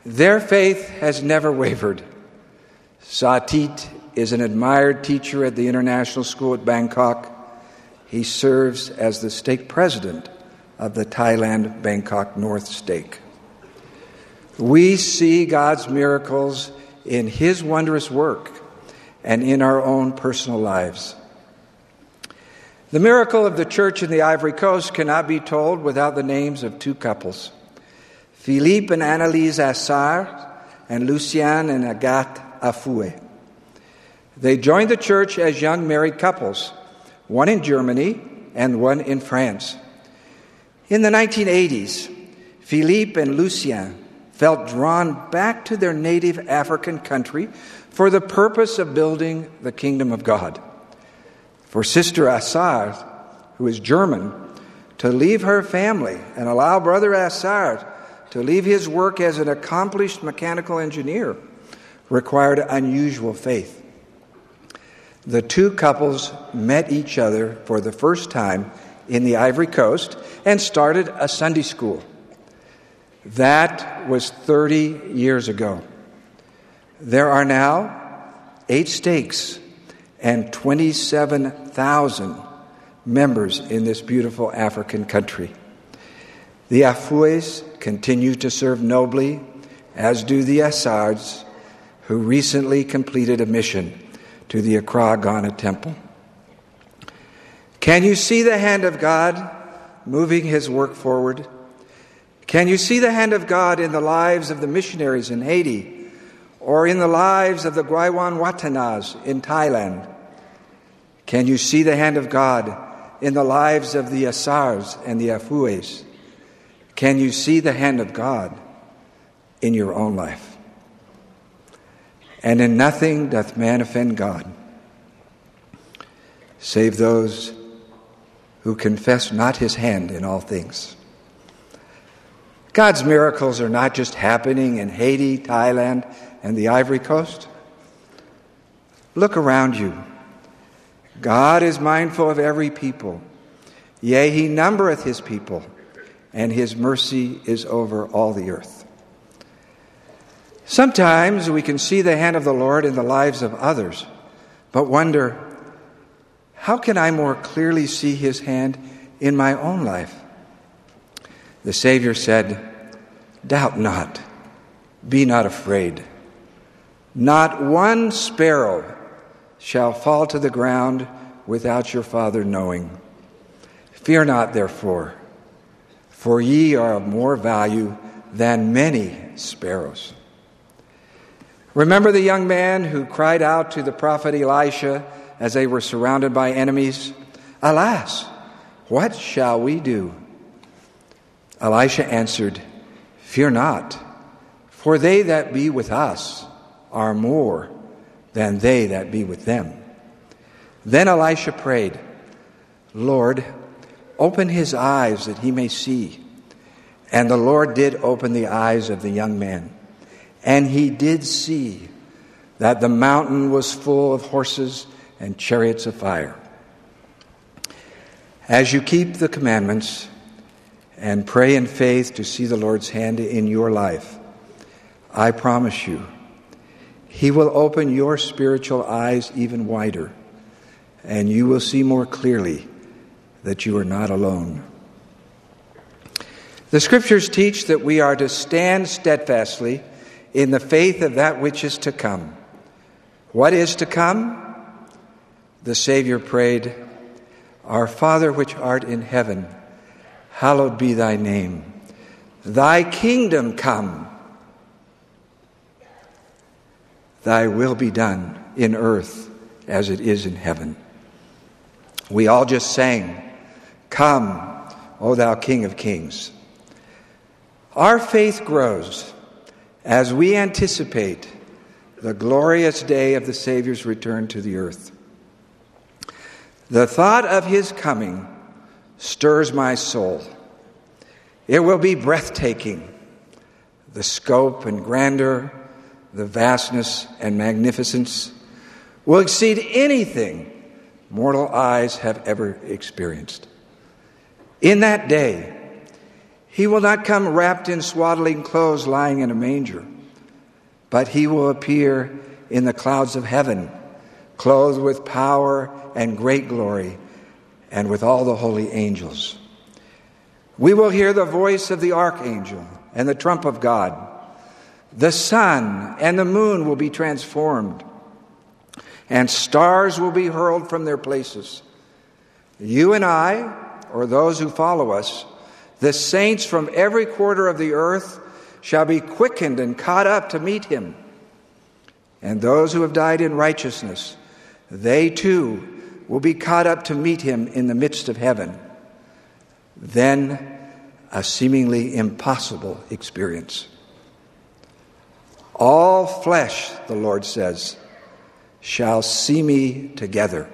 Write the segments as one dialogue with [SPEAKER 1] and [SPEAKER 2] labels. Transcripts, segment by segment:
[SPEAKER 1] Their faith has never wavered. Satit is an admired teacher at the International School at Bangkok. He serves as the stake president of the Thailand Bangkok North Stake. We see God's miracles in His wondrous work and in our own personal lives. The miracle of the church in the Ivory Coast cannot be told without the names of two couples, Philippe and Annalise Assard and Lucien and Agathe Afoué. They joined the church as young married couples, one in Germany and one in France. In the 1980s, Philippe and Lucien felt drawn back to their native African country for the purpose of building the kingdom of God. For Sister Assard, who is German, to leave her family and allow Brother Assard to leave his work as an accomplished mechanical engineer required unusual faith. The two couples met each other for the first time in the Ivory Coast and started a Sunday school. That was 30 years ago. There are now 8 stakes and 27,000 members in this beautiful African country. The Afoués continue to serve nobly, as do the Assards, who recently completed a mission to the Accra, Ghana temple. Can you see the hand of God moving His work forward? Can you see the hand of God in the lives of the missionaries in Haiti or in the lives of the Gwaiwan Watanas in Thailand? Can you see the hand of God in the lives of the Assards and the Afoués? Can you see the hand of God in your own life? And in nothing doth man offend God, save those who confess not His hand in all things. God's miracles are not just happening in Haiti, Thailand, and the Ivory Coast. Look around you. God is mindful of every people. Yea, He numbereth His people, and His mercy is over all the earth. Sometimes we can see the hand of the Lord in the lives of others, but wonder, how can I more clearly see His hand in my own life? The Savior said, "Doubt not, be not afraid. Not one sparrow shall fall to the ground without your Father knowing. Fear not, therefore, for ye are of more value than many sparrows." Remember the young man who cried out to the prophet Elisha as they were surrounded by enemies, "Alas, what shall we do?" Elisha answered, "Fear not, for they that be with us are more than they that be with them." Then Elisha prayed, "Lord, open his eyes that he may see." And the Lord did open the eyes of the young man. And he did see that the mountain was full of horses and chariots of fire. As you keep the commandments and pray in faith to see the Lord's hand in your life, I promise you, He will open your spiritual eyes even wider, and you will see more clearly that you are not alone. The Scriptures teach that we are to stand steadfastly in the faith of that which is to come. What is to come? The Savior prayed, "Our Father which art in heaven, hallowed be thy name. Thy kingdom come. Thy will be done in earth as it is in heaven." We all just sang, "Come, O thou King of Kings." Our faith grows as we anticipate the glorious day of the Savior's return to the earth. The thought of His coming stirs my soul. It will be breathtaking. The scope and grandeur, the vastness and magnificence will exceed anything mortal eyes have ever experienced. In that day, He will not come wrapped in swaddling clothes lying in a manger, but he will appear in the clouds of heaven, clothed with power and great glory, and with all the holy angels. We will hear the voice of the archangel and the trump of God. The sun and the moon will be transformed, and stars will be hurled from their places. You and I, or those who follow us, the saints from every quarter of the earth, shall be quickened and caught up to meet him. And those who have died in righteousness, they too will be caught up to meet him in the midst of heaven. Then a seemingly impossible experience. All flesh, the Lord says, shall see me together.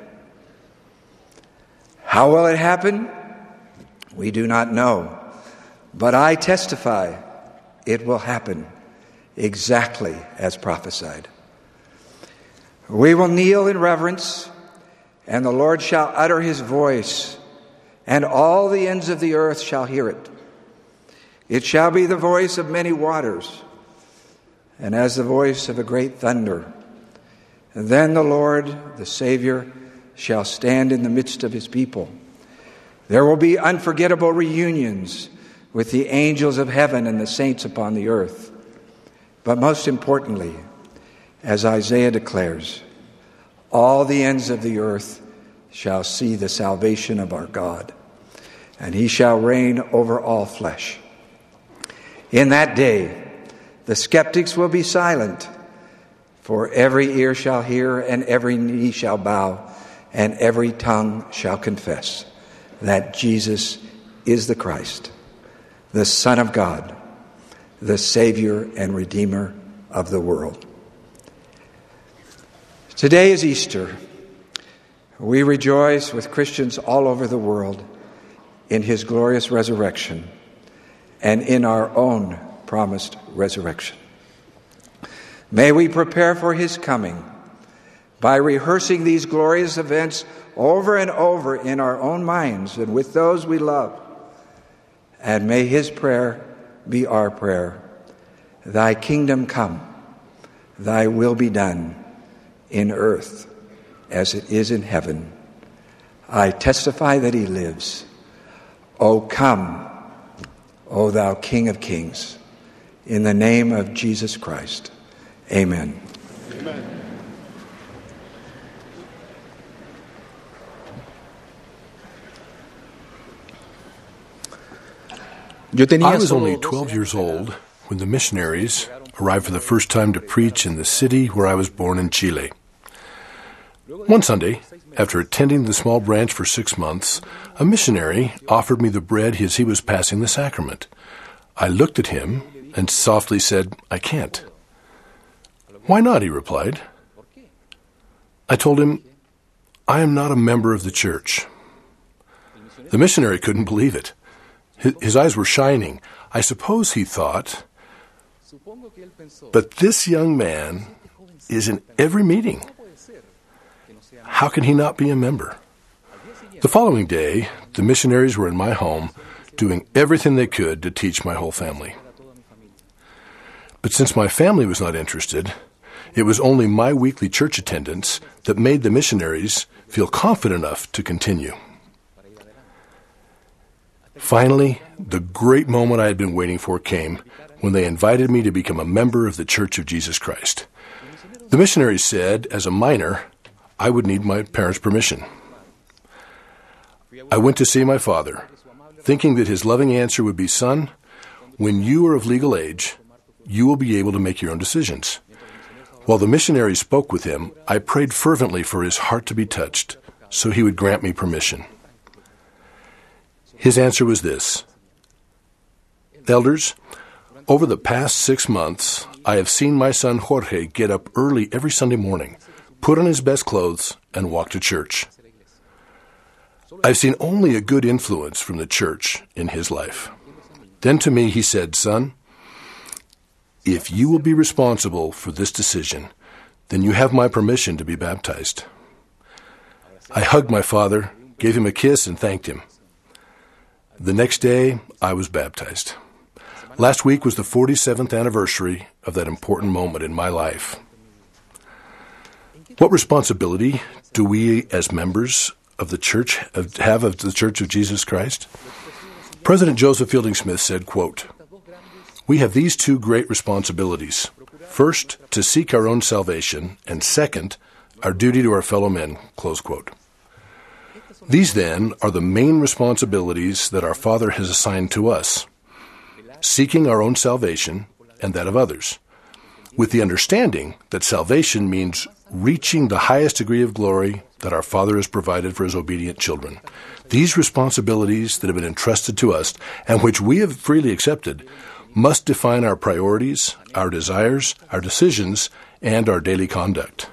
[SPEAKER 1] How will it happen? We do not know. But I testify it will happen exactly as prophesied. We will kneel in reverence, and the Lord shall utter his voice, and all the ends of the earth shall hear it. It shall be the voice of many waters, and as the voice of a great thunder. And then the Lord, the Savior, shall stand in the midst of his people. There will be unforgettable reunions with the angels of heaven and the saints upon the earth. But most importantly, as Isaiah declares, all the ends of the earth shall see the salvation of our God, and he shall reign over all flesh. In that day, the skeptics will be silent, for every ear shall hear, and every knee shall bow, and every tongue shall confess that Jesus is the Christ, the Son of God, the Savior and Redeemer of the world. Today is Easter. We rejoice with Christians all over the world in his glorious resurrection and in our own promised resurrection. May we prepare for his coming by rehearsing these glorious events over and over in our own minds and with those we love. And may his prayer be our prayer. Thy kingdom come, thy will be done in earth as it is in heaven. I testify that he lives. O come, O thou King of kings, in the name of Jesus Christ. Amen. Amen.
[SPEAKER 2] I was only 12 years old when the missionaries arrived for the first time to preach in the city where I was born in Chile. One Sunday, after attending the small branch for 6 months, a missionary offered me the bread as he was passing the sacrament. I looked at him and softly said, "I can't." "Why not?" he replied. I told him, "I am not a member of the church." The missionary couldn't believe it. His eyes were shining. I suppose he thought, but this young man is in every meeting. How can he not be a member? The following day, the missionaries were in my home, doing everything they could to teach my whole family. But since my family was not interested, it was only my weekly church attendance that made the missionaries feel confident enough to continue. Finally, the great moment I had been waiting for came when they invited me to become a member of the Church of Jesus Christ. The missionaries said, as a minor, I would need my parents' permission. I went to see my father, thinking that his loving answer would be, "Son, when you are of legal age, you will be able to make your own decisions." While the missionaries spoke with him, I prayed fervently for his heart to be touched, so he would grant me permission. His answer was this: "Elders, over the past 6 months, I have seen my son Jorge get up early every Sunday morning, put on his best clothes, and walk to church. I've seen only a good influence from the church in his life." Then to me he said, "Son, if you will be responsible for this decision, then you have my permission to be baptized." I hugged my father, gave him a kiss, and thanked him. The next day, I was baptized. Last week was the 47th anniversary of that important moment in my life. What responsibility do we as members of the church have of the Church of Jesus Christ? President Joseph Fielding Smith said, quote, "We have these two great responsibilities. First, to seek our own salvation, and second, our duty to our fellow men," close quote. These, then, are the main responsibilities that our Father has assigned to us: seeking our own salvation and that of others, with the understanding that salvation means reaching the highest degree of glory that our Father has provided for His obedient children. These responsibilities that have been entrusted to us, and which we have freely accepted, must define our priorities, our desires, our decisions, and our daily conduct.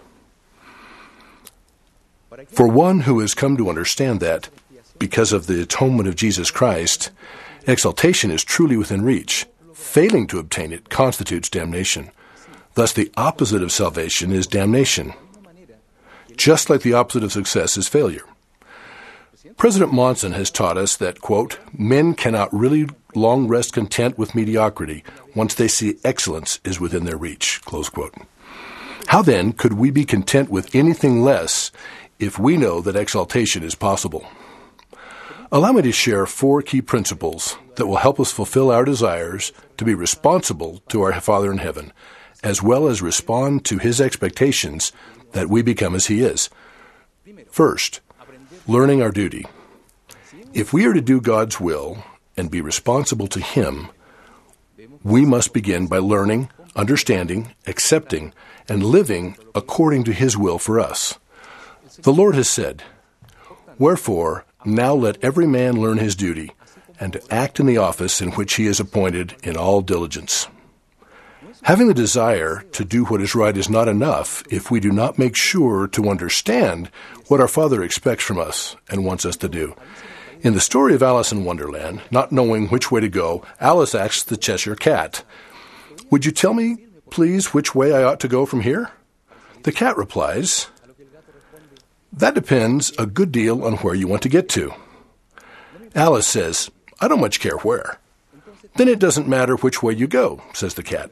[SPEAKER 2] For one who has come to understand that, because of the atonement of Jesus Christ, exaltation is truly within reach, failing to obtain it constitutes damnation. Thus, the opposite of salvation is damnation, just like the opposite of success is failure. President Monson has taught us that, quote, "Men cannot really long rest content with mediocrity once they see excellence is within their reach," close quote. How then could we be content with anything less if we know that exaltation is possible? Allow me to share 4 key principles that will help us fulfill our desires to be responsible to our Father in heaven, as well as respond to His expectations that we become as He is. First, learning our duty. If we are to do God's will and be responsible to Him, we must begin by learning, understanding, accepting, and living according to His will for us. The Lord has said, "Wherefore, now let every man learn his duty, and to act in the office in which he is appointed in all diligence." Having the desire to do what is right is not enough if we do not make sure to understand what our Father expects from us and wants us to do. In the story of Alice in Wonderland, not knowing which way to go, Alice asks the Cheshire Cat, "Would you tell me, please, which way I ought to go from here?" The cat replies, "That depends a good deal on where you want to get to." Alice says, "I don't much care where." "Then it doesn't matter which way you go," says the cat.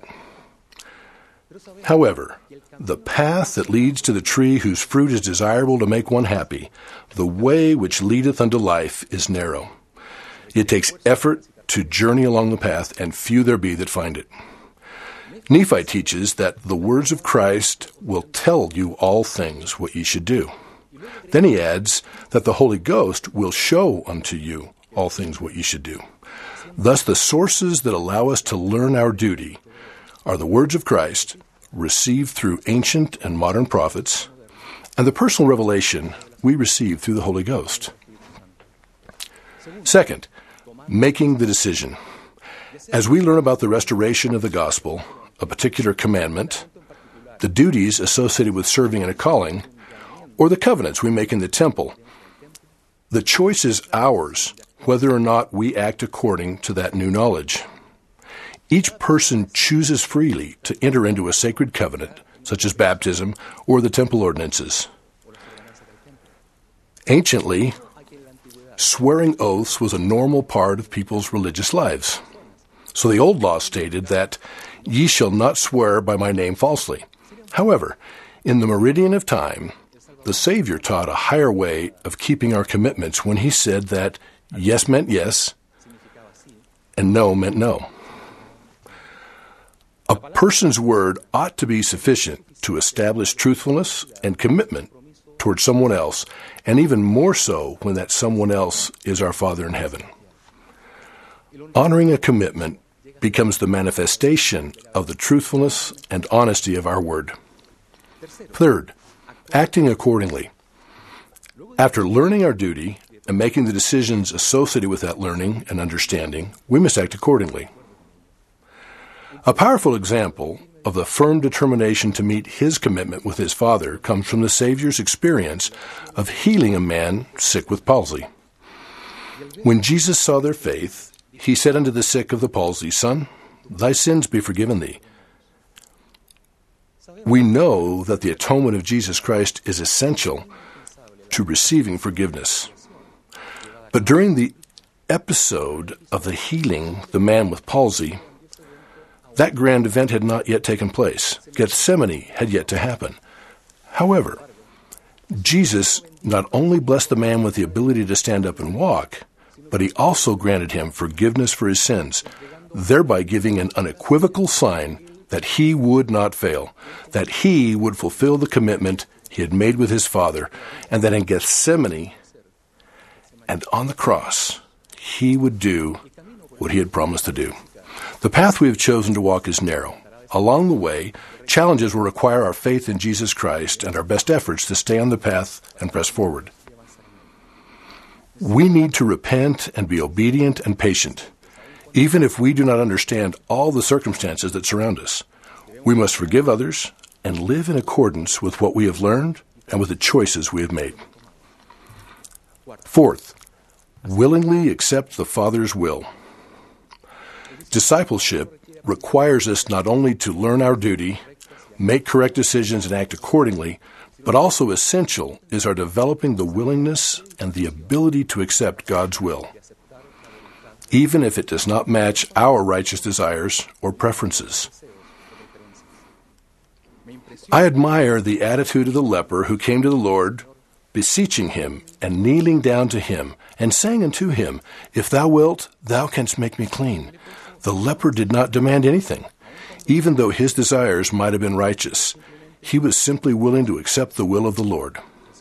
[SPEAKER 2] However, the path that leads to the tree whose fruit is desirable to make one happy, the way which leadeth unto life, is narrow. It takes effort to journey along the path, and few there be that find it. Nephi teaches that the words of Christ will tell you all things what ye should do. Then he adds that the Holy Ghost will show unto you all things what ye should do. Thus, the sources that allow us to learn our duty are the words of Christ, received through ancient and modern prophets, and the personal revelation we receive through the Holy Ghost. Second, making the decision. As we learn about the restoration of the gospel, a particular commandment, the duties associated with serving in a calling, or the covenants we make in the temple, the choice is ours whether or not we act according to that new knowledge. Each person chooses freely to enter into a sacred covenant, such as baptism or the temple ordinances. Anciently, swearing oaths was a normal part of people's religious lives. So the old law stated that, "Ye shall not swear by my name falsely." However, in the meridian of time, the Savior taught a higher way of keeping our commitments when He said that yes meant yes, and no meant no. A person's word ought to be sufficient to establish truthfulness and commitment toward someone else, and even more so when that someone else is our Father in heaven. Honoring a commitment becomes the manifestation of the truthfulness and honesty of our word. Third, acting accordingly. After learning our duty and making the decisions associated with that learning and understanding, we must act accordingly. A powerful example of the firm determination to meet His commitment with His Father comes from the Savior's experience of healing a man sick with palsy. When Jesus saw their faith, He said unto the sick of the palsy, "Son, thy sins be forgiven thee." We know that the atonement of Jesus Christ is essential to receiving forgiveness. But during the episode of the healing the man with palsy, That grand event had not yet taken place. Gethsemane had yet to happen. However, Jesus not only blessed the man with the ability to stand up and walk, but he also granted him forgiveness for his sins, thereby giving an unequivocal sign that he would not fail, that he would fulfill the commitment he had made with his Father, and that in Gethsemane and on the cross, he would do what he had promised to do. The path we have chosen to walk is narrow. Along the way, challenges will require our faith in Jesus Christ and our best efforts to stay on the path and press forward. We need to repent and be obedient and patient, even if we do not understand all the circumstances that surround us. We must forgive others and live in accordance with what we have learned and with the choices we have made. Fourth, willingly accept the Father's will. Discipleship requires us not only to learn our duty, make correct decisions, and act accordingly, but also essential is our developing the willingness and the ability to accept God's will, even if it does not match our righteous desires or preferences. I admire the attitude of the leper who came to the Lord, beseeching him and kneeling down to him, and saying unto him, "If thou wilt, thou canst make me clean." The leper did not demand anything. Even though his desires might have been righteous, he was simply willing to accept the will of the Lord.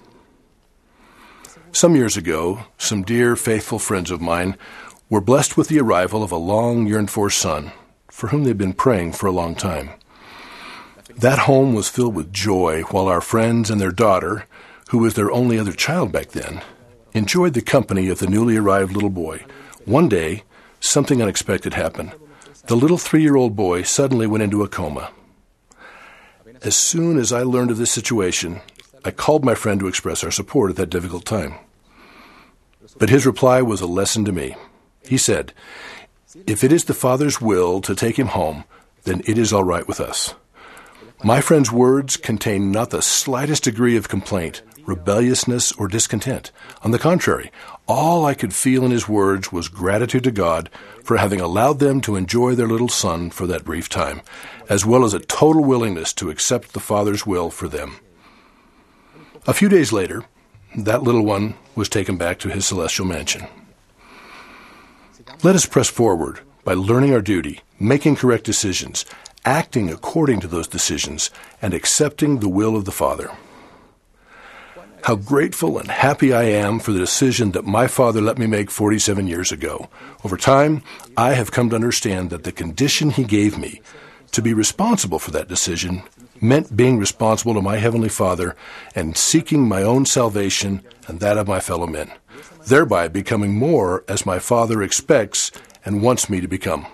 [SPEAKER 2] Some years ago, some dear, faithful friends of mine were blessed with the arrival of a long yearned-for son, for whom they'd been praying for a long time. That home was filled with joy while our friends and their daughter, who was their only other child back then, enjoyed the company of the newly arrived little boy. One day, something unexpected happened. The little 3-year-old boy suddenly went into a coma. As soon as I learned of this situation, I called my friend to express our support at that difficult time. But his reply was a lesson to me. He said, "If it is the Father's will to take him home, then it is all right with us." My friend's words contained not the slightest degree of complaint, rebelliousness, or discontent. On the contrary, all I could feel in his words was gratitude to God for having allowed them to enjoy their little son for that brief time, as well as a total willingness to accept the Father's will for them. A few days later, that little one was taken back to his celestial mansion. Let us press forward by learning our duty, making correct decisions, acting according to those decisions, and accepting the will of the Father. How grateful and happy I am for the decision that my father let me make 47 years ago. Over time, I have come to understand that the condition he gave me to be responsible for that decision meant being responsible to my Heavenly Father and seeking my own salvation and that of my fellow men, thereby becoming more as my Father expects and wants me to become.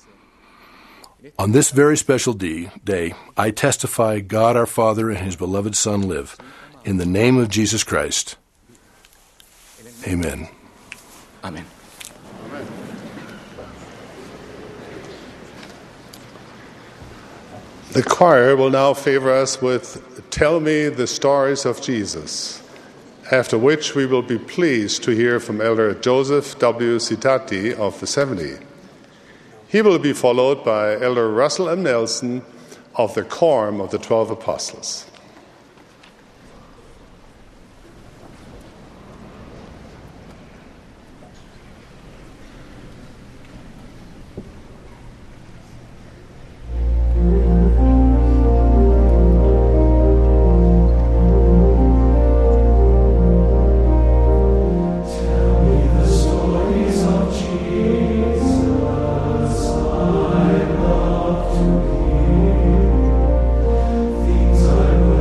[SPEAKER 2] On this very special day, I testify God our Father and His beloved Son live. In the name of Jesus Christ. Amen.
[SPEAKER 3] Amen.
[SPEAKER 4] The choir will now favor us with "Tell Me the Stories of Jesus," after which we will be pleased to hear from Elder Joseph W. Citati of the 70. He will be followed by Elder Russell M. Nelson of the Quorum of the 12 Apostles.
[SPEAKER 5] I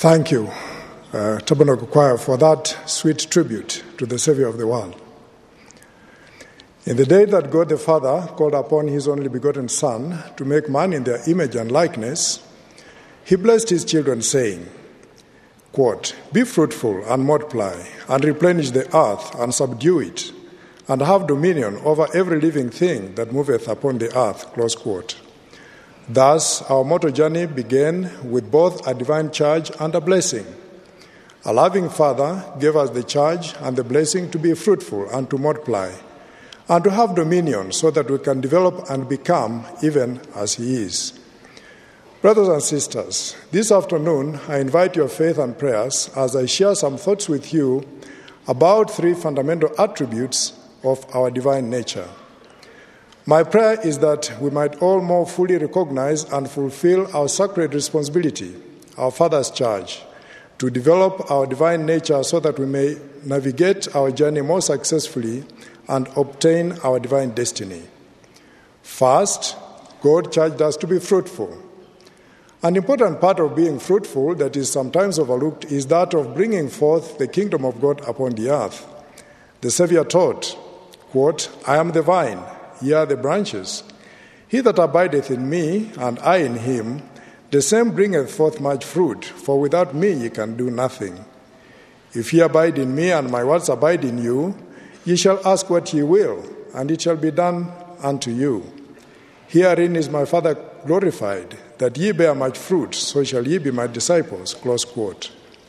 [SPEAKER 3] Thank you, Tabernacle Choir, for that sweet tribute to the Savior of the world. In the day that God the Father called upon his only begotten Son to make man in their image and likeness, he blessed his children, saying, quote, "Be fruitful and multiply, and replenish the earth and subdue it, and have dominion over every living thing that moveth upon the earth," close quote. Thus, our mortal journey began with both a divine charge and a blessing. A loving Father gave us the charge and the blessing to be fruitful and to multiply, and to have dominion so that we can develop and become even as he is. Brothers and sisters, this afternoon I invite your faith and prayers as I share some thoughts with you about three fundamental attributes of our divine nature. My prayer is that we might all more fully recognize and fulfill our sacred responsibility, our Father's charge, to develop our divine nature so that we may navigate our journey more successfully and obtain our divine destiny. First, God charged us to be fruitful. An important part of being fruitful that is sometimes overlooked is that of bringing forth the kingdom of God upon the earth. The Savior taught, quote, "I am the vine, ye are the branches. He that abideth in me, and I in him, the same bringeth forth much fruit, for without me ye can do nothing. If ye abide in me, and my words abide in you, ye shall ask what ye will, and it shall be done unto you. Herein is my Father glorified, that ye bear much fruit, so shall ye be my disciples," close quote.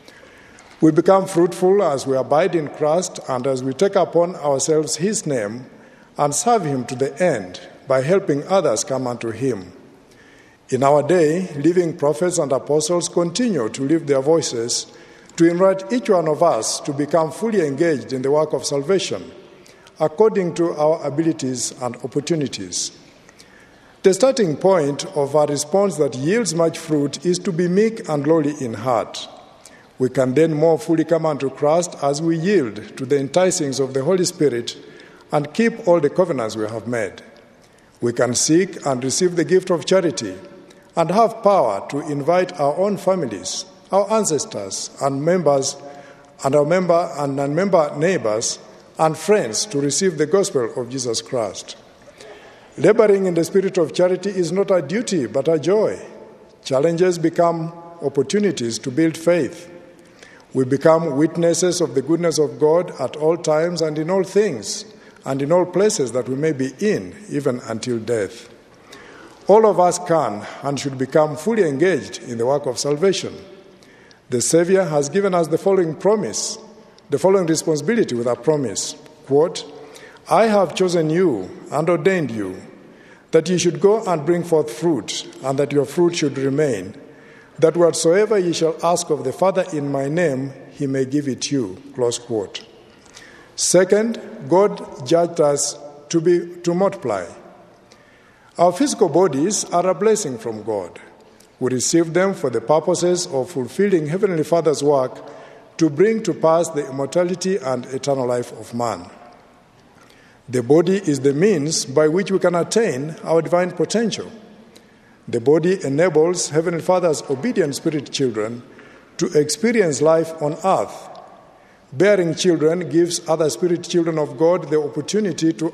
[SPEAKER 3] We become fruitful as we abide in Christ and as we take upon ourselves his name and serve him to the end by helping others come unto him. In our day, living prophets and apostles continue to lift their voices to invite each one of us to become fully engaged in the work of salvation, according to our abilities and opportunities. The starting point of a response that yields much fruit is to be meek and lowly in heart. We can then more fully come unto Christ as we yield to the enticings of the Holy Spirit and keep all the covenants we have made. We can seek and receive the gift of charity and have power to invite our own families, our ancestors and members, and our member and non-member neighbors and friends to receive the gospel of Jesus Christ. Laboring in the spirit of charity is not a duty but a joy. Challenges become opportunities to build faith. We become witnesses of the goodness of God at all times and in all things, and in all places that we may be in, even until death. All of us can and should become fully engaged in the work of salvation. The Savior has given us the following promise, the following responsibility with a promise, quote, "I have chosen you and ordained you, that ye should go and bring forth fruit, and that your fruit should remain, that whatsoever ye shall ask of the Father in my name, he may give it you," close quote. Second, God judged us to multiply. Our physical bodies are a blessing from God. We receive them for the purposes of fulfilling Heavenly Father's work to bring to pass the immortality and eternal life of man. The body is the means by which we can attain our divine potential. The body enables Heavenly Father's obedient spirit children to experience life on earth. Bearing children gives other spirit children of God the opportunity to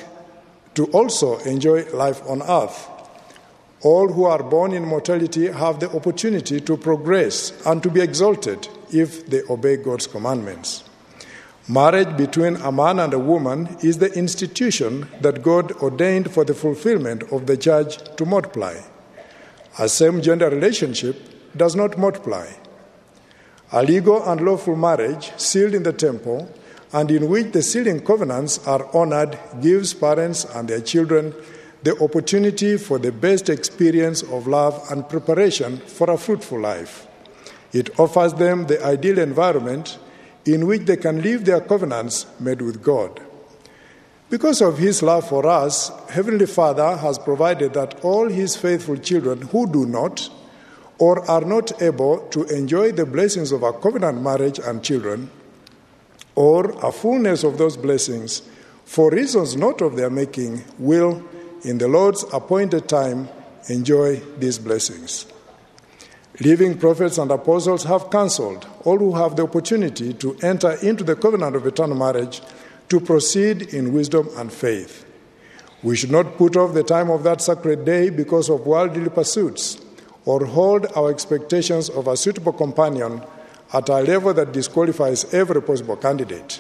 [SPEAKER 3] also enjoy life on earth. All who are born in mortality have the opportunity to progress and to be exalted if they obey God's commandments. Marriage between a man and a woman is the institution that God ordained for the fulfillment of the charge to multiply. A same-gender relationship does not multiply. A legal and lawful marriage sealed in the temple and in which the sealing covenants are honored gives parents and their children the opportunity for the best experience of love and preparation for a fruitful life. It offers them the ideal environment in which they can live their covenants made with God. Because of his love for us, Heavenly Father has provided that all his faithful children who do not or are not able to enjoy the blessings of a covenant marriage and children, or a fullness of those blessings, for reasons not of their making, will, in the Lord's appointed time, enjoy these blessings. Living prophets and apostles have counseled all who have the opportunity to enter into the covenant of eternal marriage to proceed in wisdom and faith. We should not put off the time of that sacred day because of worldly pursuits, or hold our expectations of a suitable companion at a level that disqualifies every possible candidate.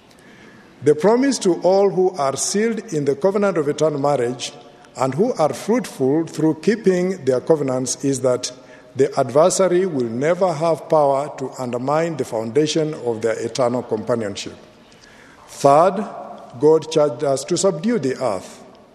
[SPEAKER 3] The promise to all who are sealed in the covenant of eternal marriage and who are fruitful through keeping their covenants is that the adversary will never have power to undermine the foundation of their eternal companionship. Third, God charged us to subdue the earth.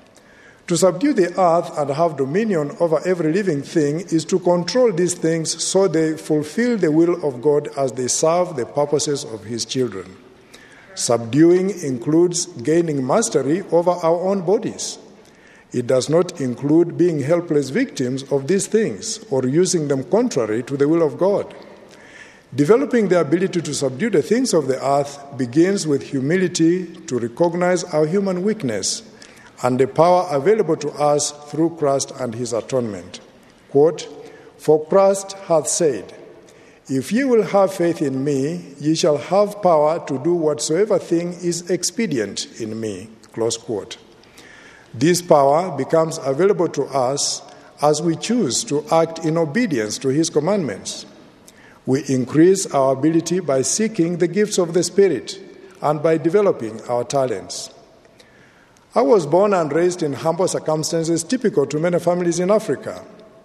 [SPEAKER 3] To subdue the earth and have dominion over every living thing is to control these things so they fulfill the will of God as they serve the purposes of His children. Subduing includes gaining mastery over our own bodies. It does not include being helpless victims of these things or using them contrary to the will of God. Developing the ability to subdue the things of the earth begins with humility to recognize our human weakness and the power available to us through Christ and His atonement. Quote, "For Christ hath said, If ye will have faith in me, ye shall have power to do whatsoever thing is expedient in me." Close quote. This power becomes available to us as we choose to act in obedience to His commandments. We increase our ability by seeking the gifts of the Spirit and by developing our talents. I was born and raised in humble circumstances typical to many families in Africa.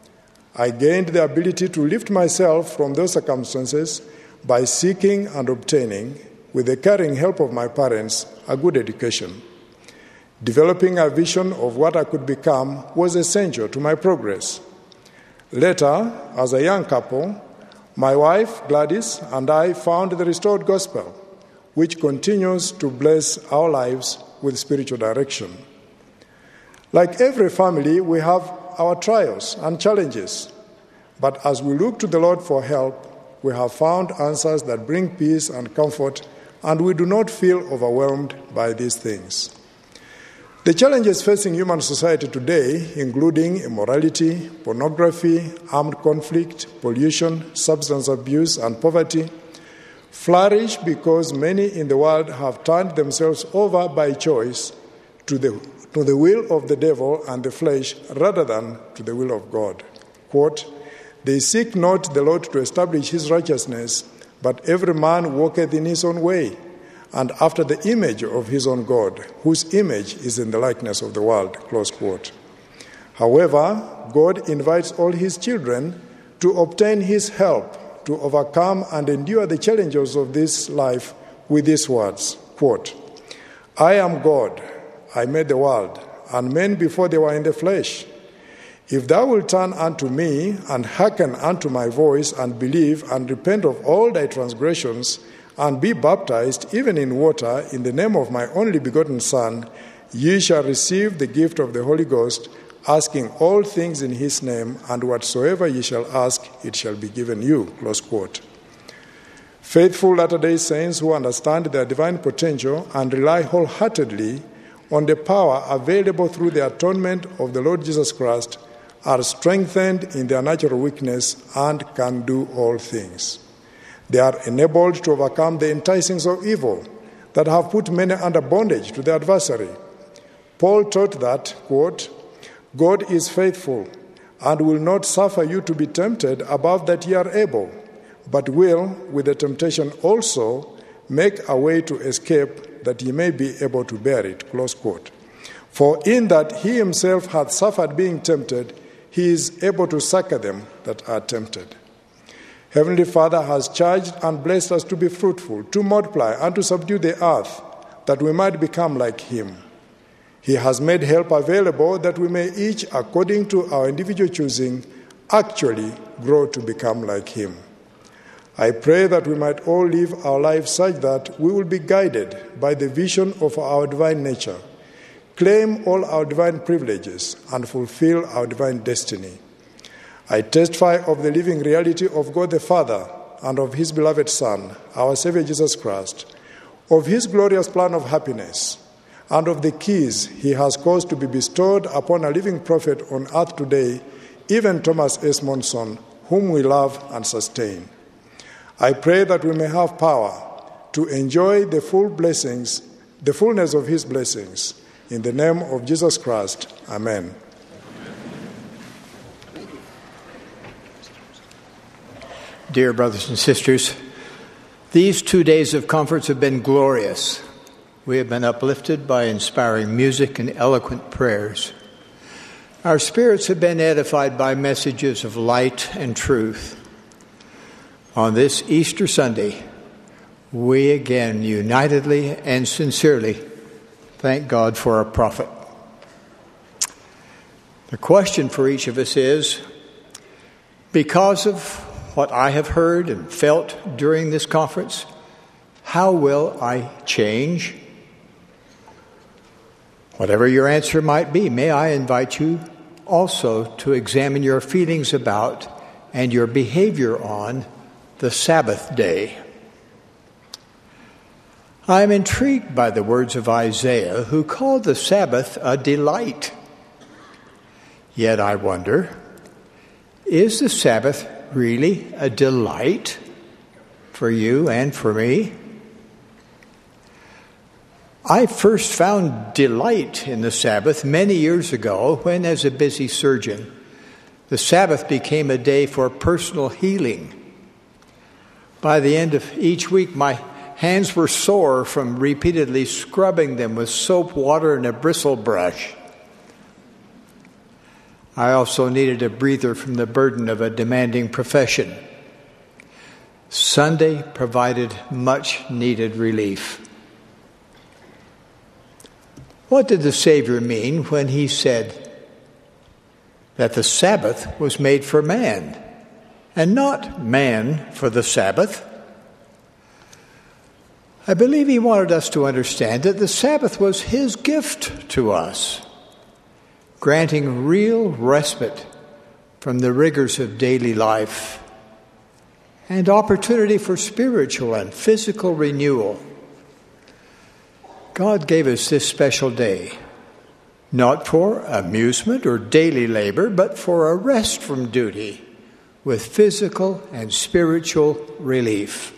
[SPEAKER 3] I gained the ability to lift myself from those circumstances by seeking and obtaining, with the caring help of my parents, a good education. Developing a vision of what I could become was essential to my progress. Later, as a young couple, my wife, Gladys, and I found the restored gospel, which continues to bless our lives with spiritual direction. Like every family, we have our trials and challenges, but as we look to the Lord for help, we have found answers that bring peace and comfort, and we do not feel overwhelmed by these things. The challenges facing human society today, including immorality, pornography, armed conflict, pollution, substance abuse, and poverty, flourish because many in the world have turned themselves over by choice to the will of the devil and the flesh rather than to the will of God. Quote, "They seek not the Lord to establish His righteousness, but every man walketh in his own way, and after the image of his own God, whose image is in the likeness of the world." Close quote. However, God invites all His children to obtain His help to overcome and endure the challenges of this life with these words, quote, "I am God, I made the world, and men before they were in the flesh. If thou wilt turn unto me, and hearken unto my voice, and believe, and repent of all thy transgressions, and be baptized, even in water, in the name of my only begotten Son, ye shall receive the gift of the Holy Ghost, asking all things in His name, and whatsoever ye shall ask, it shall be given you." Close quote. Faithful Latter-day Saints who understand their divine potential and rely wholeheartedly on the power available through the atonement of the Lord Jesus Christ are strengthened in their natural weakness and can do all things. They are enabled to overcome the enticings of evil that have put many under bondage to the adversary. Paul taught that, quote, "God is faithful and will not suffer you to be tempted above that ye are able, but will, with the temptation also, make a way to escape that ye may be able to bear it." Close quote. "For in that He Himself hath suffered being tempted, He is able to succor them that are tempted." Heavenly Father has charged and blessed us to be fruitful, to multiply, and to subdue the earth, that we might become like Him. He has made help available that we may each, according to our individual choosing, actually grow to become like Him. I pray that we might all live our lives such that we will be guided by the vision of our divine nature, claim all our divine privileges, and fulfill our divine destiny. I testify of the living reality of God the Father and of His beloved Son, our Savior Jesus Christ, of His glorious plan of happiness, and of the keys He has caused to be bestowed upon a living prophet on earth today, even Thomas S. Monson, whom we love and sustain. I pray that we may have power to enjoy the fullness of his blessings. In the name of Jesus Christ, amen.
[SPEAKER 5] Dear brothers and sisters, these 2 days of conference have been glorious. We have been uplifted by inspiring music and eloquent prayers. Our spirits have been edified by messages of light and truth. On this Easter Sunday, we again unitedly and sincerely thank God for our prophet. The question for each of us is, because of what I have heard and felt during this conference, how will I change? Whatever your answer might be, may I invite you also to examine your feelings about and your behavior on the Sabbath day. I am intrigued by the words of Isaiah, who called the Sabbath a delight. Yet I wonder, is the Sabbath really a delight for you and for me? I first found delight in the Sabbath many years ago when, as a busy surgeon, the Sabbath became a day for personal healing. By the end of each week, my hands were sore from repeatedly scrubbing them with soap, water, and a bristle brush. I also needed a breather from the burden of a demanding profession. Sunday provided much needed relief. What did the Savior mean when he said that the Sabbath was made for man and not man for the Sabbath? I believe he wanted us to understand that the Sabbath was his gift to us, granting real respite from the rigors of daily life and opportunity for spiritual and physical renewal. God gave us this special day, not for amusement or daily labor, but for a rest from duty with physical and spiritual relief.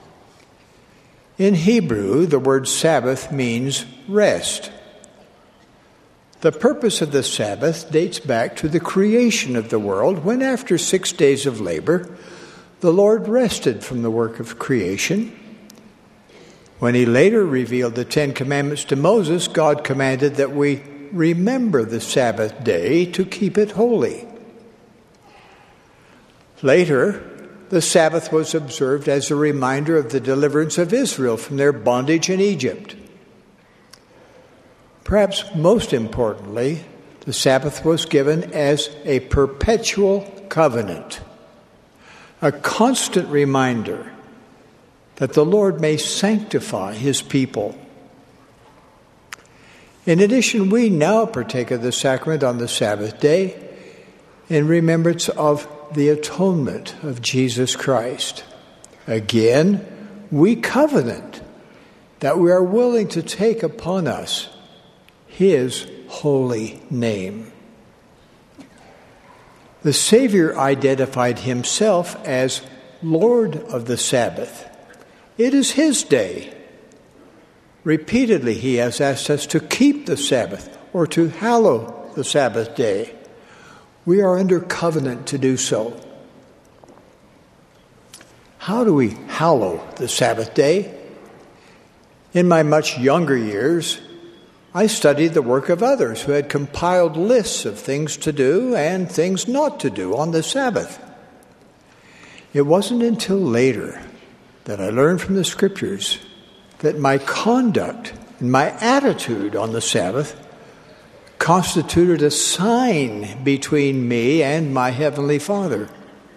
[SPEAKER 5] In Hebrew, the word Sabbath means rest. The purpose of the Sabbath dates back to the creation of the world, when after 6 days of labor, the Lord rested from the work of creation. When he later revealed the 10 Commandments to Moses, God commanded that we remember the Sabbath day to keep it holy. Later, the Sabbath was observed as a reminder of the deliverance of Israel from their bondage in Egypt. Perhaps most importantly, the Sabbath was given as a perpetual covenant, a constant reminder that the Lord may sanctify his people. In addition, we now partake of the sacrament on the Sabbath day in remembrance of the atonement of Jesus Christ. Again, we covenant that we are willing to take upon us his holy name. The Savior identified himself as Lord of the Sabbath. It is his day. Repeatedly, he has asked us to keep the Sabbath or to hallow the Sabbath day. We are under covenant to do so. How do we hallow the Sabbath day? In my much younger years, I studied the work of others who had compiled lists of things to do and things not to do on the Sabbath. It wasn't until later that I learned from the Scriptures that my conduct and my attitude on the Sabbath constituted a sign between me and my Heavenly Father.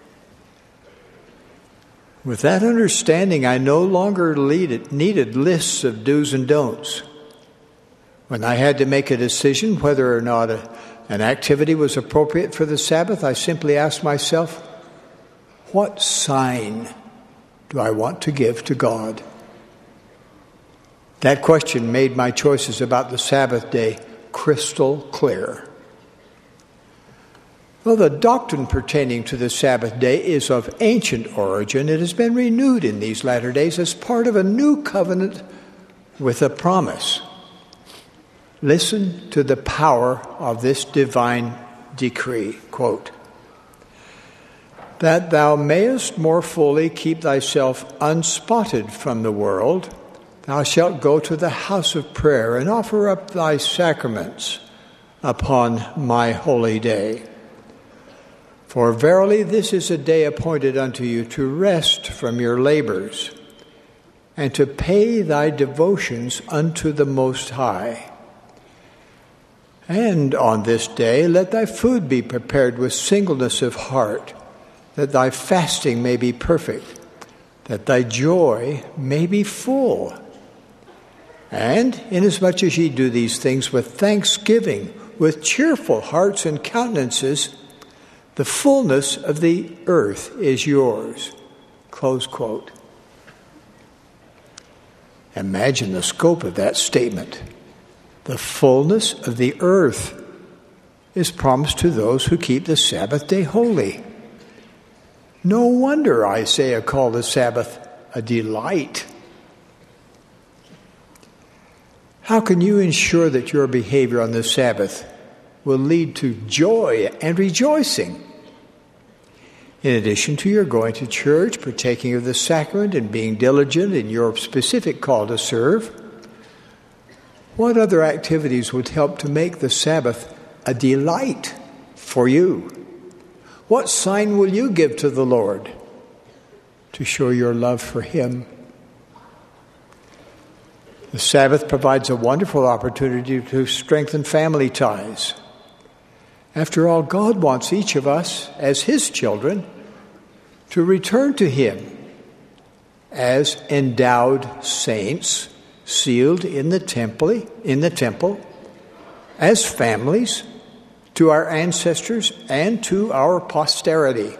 [SPEAKER 5] With that understanding, I no longer needed lists of do's and don'ts. When I had to make a decision whether or not an activity was appropriate for the Sabbath, I simply asked myself, what sign do I want to give to God? That question made my choices about the Sabbath day crystal clear. Though the doctrine pertaining to the Sabbath day is of ancient origin, it has been renewed in these latter days as part of a new covenant with a promise. Listen to the power of this divine decree, quote, that thou mayest more fully keep thyself unspotted from the world, thou shalt go to the house of prayer and offer up thy sacraments upon my holy day. For verily this is a day appointed unto you to rest from your labors and to pay thy devotions unto the Most High. And on this day let thy food be prepared with singleness of heart, that thy fasting may be perfect, that thy joy may be full. And inasmuch as ye do these things with thanksgiving, with cheerful hearts and countenances, the fullness of the earth is yours. Close quote. Imagine the scope of that statement. The fullness of the earth is promised to those who keep the Sabbath day holy. No wonder Isaiah called the Sabbath a delight. How can you ensure that your behavior on the Sabbath will lead to joy and rejoicing? In addition to your going to church, partaking of the sacrament, and being diligent in your specific call to serve, what other activities would help to make the Sabbath a delight for you? What sign will you give to the Lord to show your love for Him? The Sabbath provides a wonderful opportunity to strengthen family ties. After all, God wants each of us, as His children, to return to Him as endowed saints, sealed in the temple, as families, to our ancestors and to our posterity.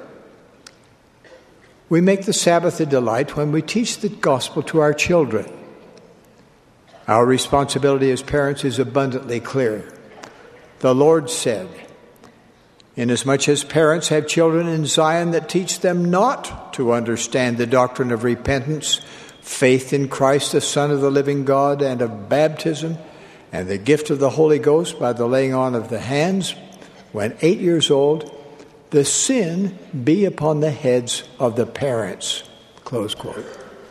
[SPEAKER 5] We make the Sabbath a delight when we teach the gospel to our children. Our responsibility as parents is abundantly clear. The Lord said, inasmuch as parents have children in Zion that teach them not to understand the doctrine of repentance, faith in Christ, the Son of the living God, and of baptism, and the gift of the Holy Ghost by the laying on of the hands, when 8 years old, the sin be upon the heads of the parents. Close quote.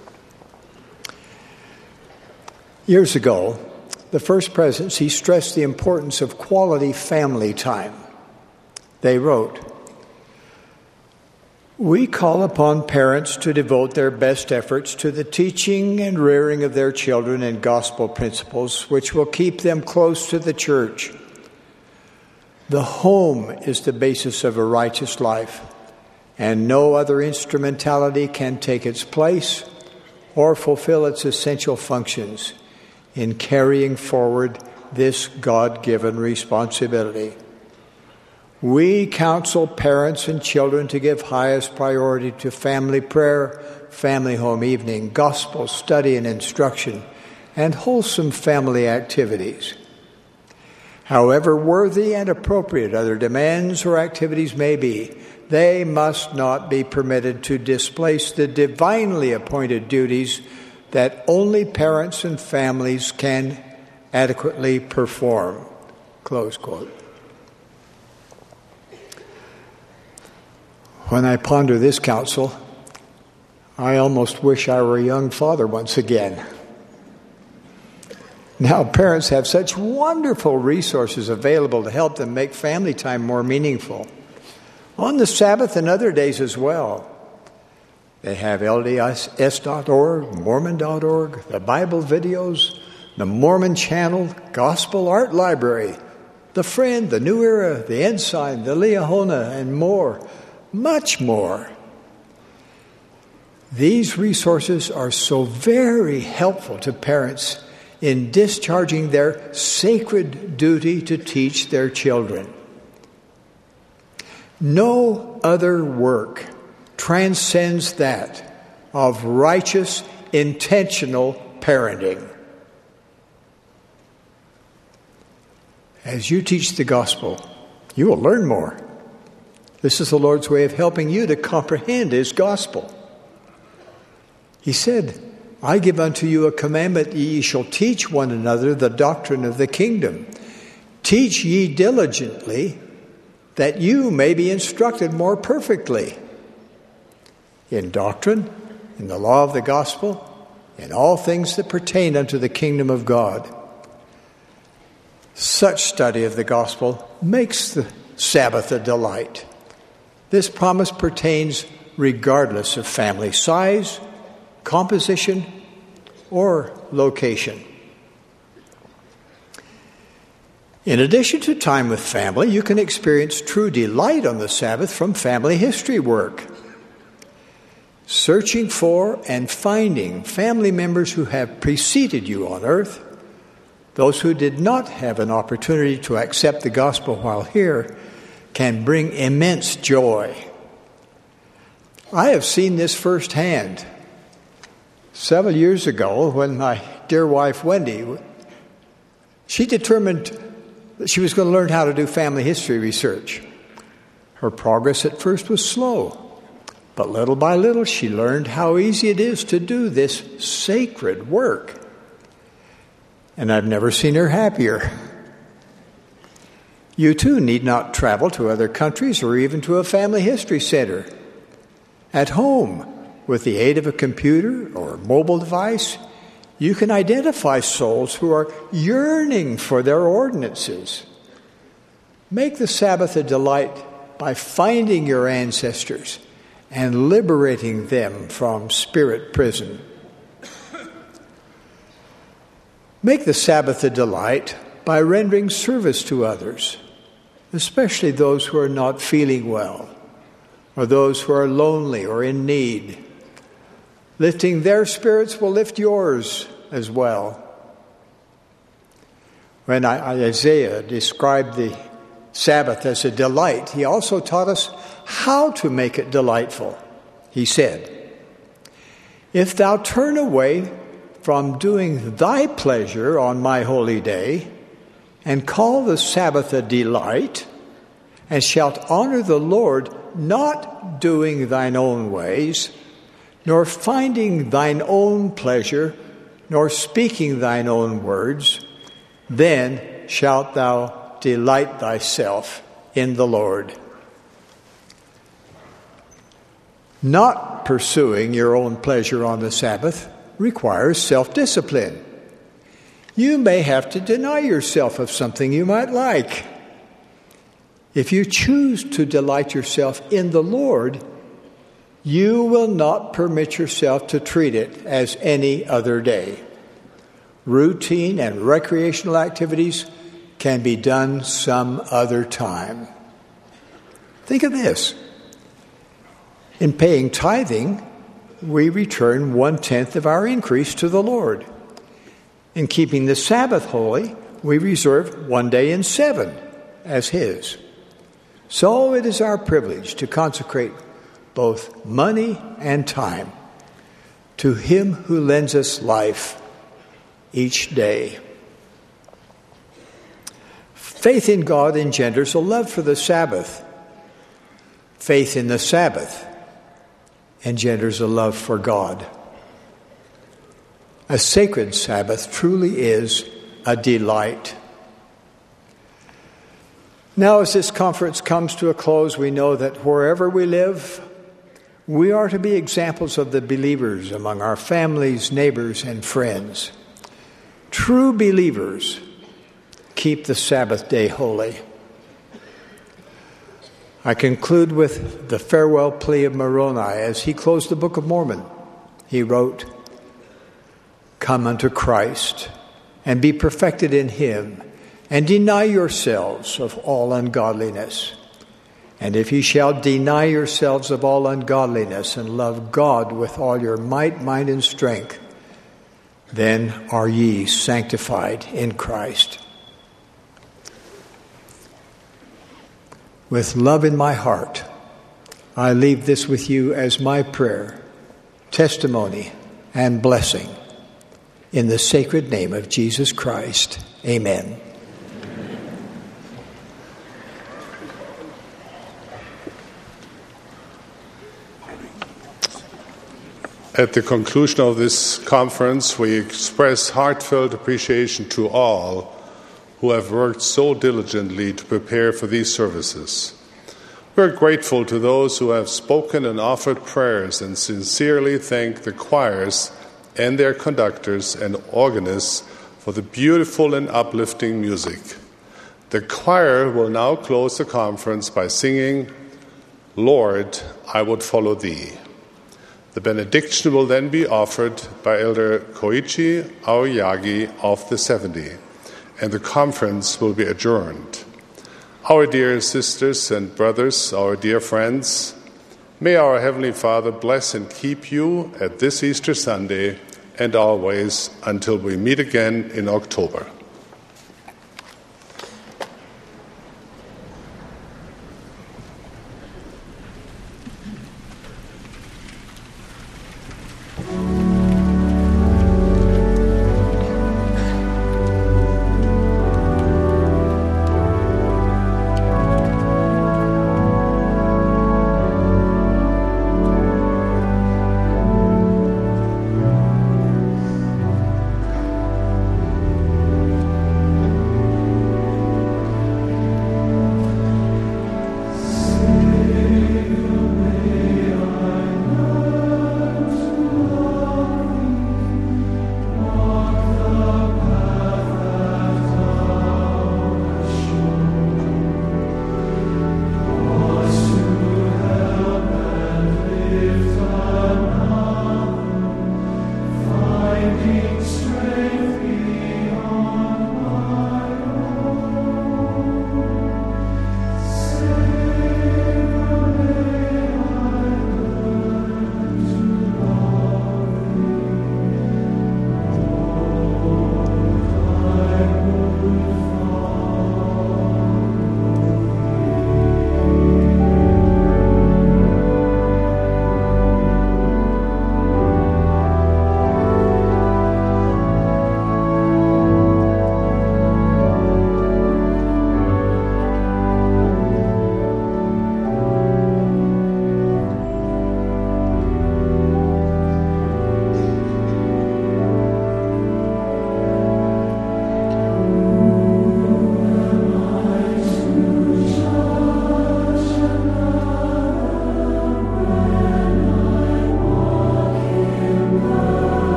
[SPEAKER 5] Years ago, the First Presidency stressed the importance of quality family time. They wrote, we call upon parents to devote their best efforts to the teaching and rearing of their children in gospel principles, which will keep them close to the church. The home is the basis of a righteous life, and no other instrumentality can take its place or fulfill its essential functions in carrying forward this God-given responsibility. We counsel parents and children to give highest priority to family prayer, family home evening, gospel study and instruction, and wholesome family activities. However worthy and appropriate other demands or activities may be, they must not be permitted to displace the divinely appointed duties that only parents and families can adequately perform. Close quote. When I ponder this counsel, I almost wish I were a young father once again. Now, parents have such wonderful resources available to help them make family time more meaningful. On the Sabbath and other days as well. They have LDS.org, Mormon.org, the Bible videos, the Mormon Channel, Gospel Art Library, The Friend, the New Era, the Ensign, the Liahona, and more. Much more. These resources are so very helpful to parents in discharging their sacred duty to teach their children. No other work transcends that of righteous, intentional parenting. As you teach the gospel, you will learn more. This is the Lord's way of helping you to comprehend His gospel. He said, I give unto you a commandment, ye shall teach one another the doctrine of the kingdom. Teach ye diligently, that you may be instructed more perfectly in doctrine, in the law of the gospel, in all things that pertain unto the kingdom of God. Such study of the gospel makes the Sabbath a delight. This promise pertains regardless of family size, composition, or location. In addition to time with family, you can experience true delight on the Sabbath from family history work. Searching for and finding family members who have preceded you on earth, those who did not have an opportunity to accept the gospel while here, can bring immense joy. I have seen this firsthand. Several years ago, when my dear wife Wendy, she determined that she was going to learn how to do family history research. Her progress at first was slow, but little by little she learned how easy it is to do this sacred work. And I've never seen her happier. You too need not travel to other countries or even to a family history center. At home, with the aid of a computer or mobile device, you can identify souls who are yearning for their ordinances. Make the Sabbath a delight by finding your ancestors and liberating them from spirit prison. Make the Sabbath a delight by rendering service to others, especially those who are not feeling well, or those who are lonely or in need. Lifting their spirits will lift yours as well. When Isaiah described the Sabbath as a delight, he also taught us how to make it delightful. He said, if thou turn away from doing thy pleasure on my holy day, and call the Sabbath a delight, and shalt honor the Lord, not doing thine own ways, nor finding thine own pleasure, nor speaking thine own words, then shalt thou delight thyself in the Lord. Not pursuing your own pleasure on the Sabbath requires self-discipline. You may have to deny yourself of something you might like. If you choose to delight yourself in the Lord, you will not permit yourself to treat it as any other day. Routine and recreational activities can be done some other time. Think of this. In paying tithing, we return 1/10 of our increase to the Lord. In keeping the Sabbath holy, we reserve 1 day in 7 as His. So it is our privilege to consecrate both money and time to Him who lends us life each day. Faith in God engenders a love for the Sabbath. Faith in the Sabbath engenders a love for God. A sacred Sabbath truly is a delight. Now, as this conference comes to a close, we know that wherever we live, we are to be examples of the believers among our families, neighbors, and friends. True believers keep the Sabbath day holy. I conclude with the farewell plea of Moroni as he closed the Book of Mormon. He wrote, "Come unto Christ, and be perfected in Him, and deny yourselves of all ungodliness. And if ye shall deny yourselves of all ungodliness, and love God with all your might, mind, and strength, then are ye sanctified in Christ." With love in my heart, I leave this with you as my prayer, testimony, and blessing. In the sacred name of Jesus Christ, amen.
[SPEAKER 4] At the conclusion of this conference, we express heartfelt appreciation to all who have worked so diligently to prepare for these services. We're grateful to those who have spoken and offered prayers, and sincerely thank the choirs and their conductors and organists for the beautiful and uplifting music. The choir will now close the conference by singing, "Lord, I Would Follow Thee." The benediction will then be offered by Elder Koichi Aoyagi of the 70, and the conference will be adjourned. Our dear sisters and brothers, our dear friends, may our Heavenly Father bless and keep you at this Easter Sunday and always until we meet again in October.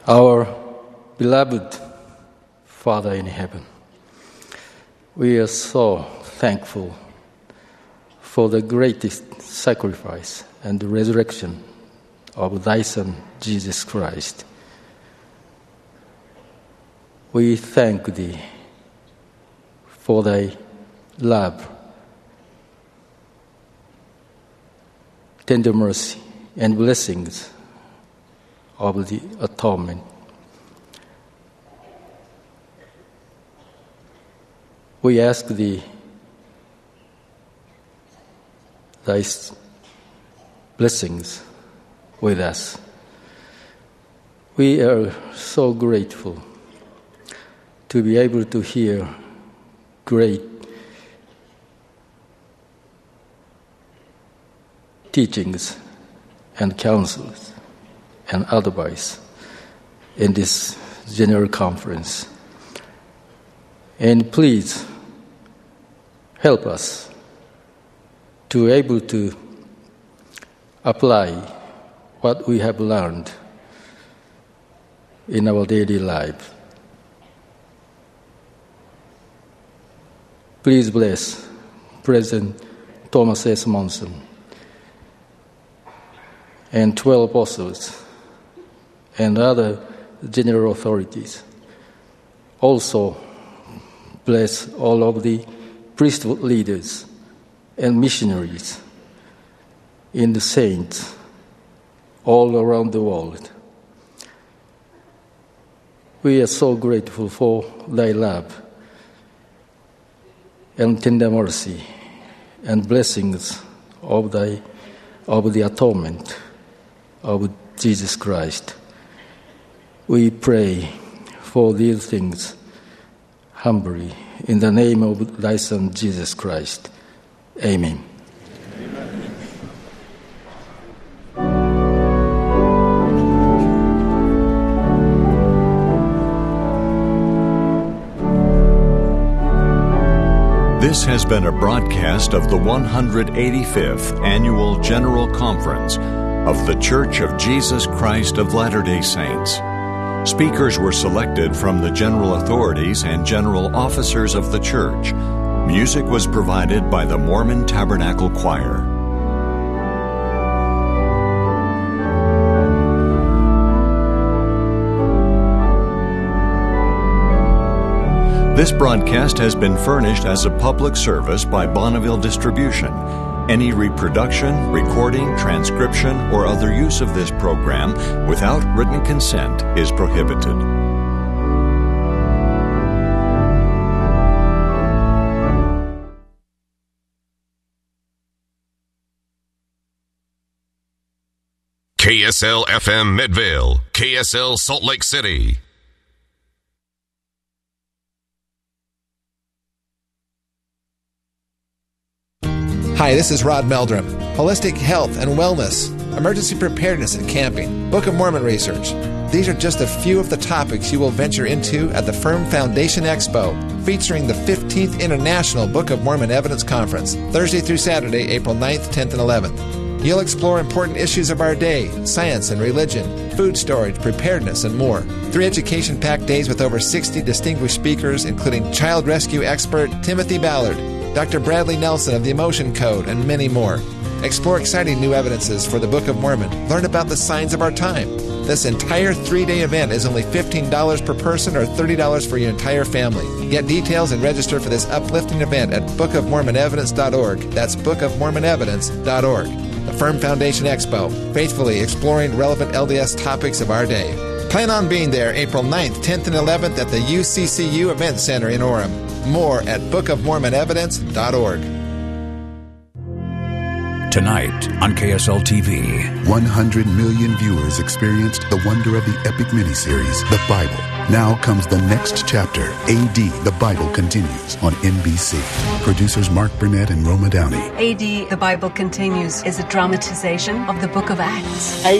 [SPEAKER 6] Our beloved Father in heaven, we are so thankful for the greatest sacrifice and the resurrection of thy Son, Jesus Christ. We thank thee for thy love, tender mercy, and blessings of the atonement. We ask thee, thy blessings with us. We are so grateful to be able to hear great teachings and counsels and advice in this general conference. And please help us to be able to apply what we have learned in our daily life. Please bless President Thomas S. Monson and 12 apostles and other general authorities. Also, bless all of the priesthood leaders and missionaries in the saints all around the world. We are so grateful for thy love and tender mercy and blessings of the atonement of Jesus Christ. We pray for these things humbly in the name of thy Son Jesus Christ. Amen.
[SPEAKER 7] This has been a broadcast of the 185th Annual General Conference of The Church of Jesus Christ of Latter-day Saints. Speakers were selected from the general authorities and general officers of the church. Music was provided by the Mormon Tabernacle Choir. This broadcast has been furnished as a public service by Bonneville Distribution. Any reproduction, recording, transcription, or other use of this program without written consent is prohibited.
[SPEAKER 8] KSL-FM Midvale, KSL Salt Lake City.
[SPEAKER 9] Hi, this is Rod Meldrum. Holistic health and wellness, emergency preparedness and camping, Book of Mormon research. These are just a few of the topics you will venture into at the Firm Foundation Expo, featuring the 15th International Book of Mormon Evidence Conference, Thursday through Saturday, April 9th, 10th, and 11th. You'll explore important issues of our day, science and religion, food storage, preparedness, and more. 3 education-packed days with over 60 distinguished speakers, including child rescue expert Timothy Ballard, Dr. Bradley Nelson of the Emotion Code, and many more. Explore exciting new evidences for the Book of Mormon. Learn about the signs of our time. This entire 3-day event is only $15 per person or $30 for your entire family. Get details and register for this uplifting event at bookofmormonevidence.org. That's bookofmormonevidence.org. The Firm Foundation Expo, faithfully exploring relevant LDS topics of our day. Plan on being there April 9th, 10th, and 11th at the UCCU Event Center in Orem. More at bookofmormonevidence.org.
[SPEAKER 10] Tonight on KSL TV,
[SPEAKER 11] 100 million viewers experienced the wonder of the epic miniseries, The Bible. Now comes the next chapter, AD, The Bible Continues, on NBC. Producers Mark Burnett and Roma Downey.
[SPEAKER 12] AD, The Bible Continues is a dramatization of the Book of Acts.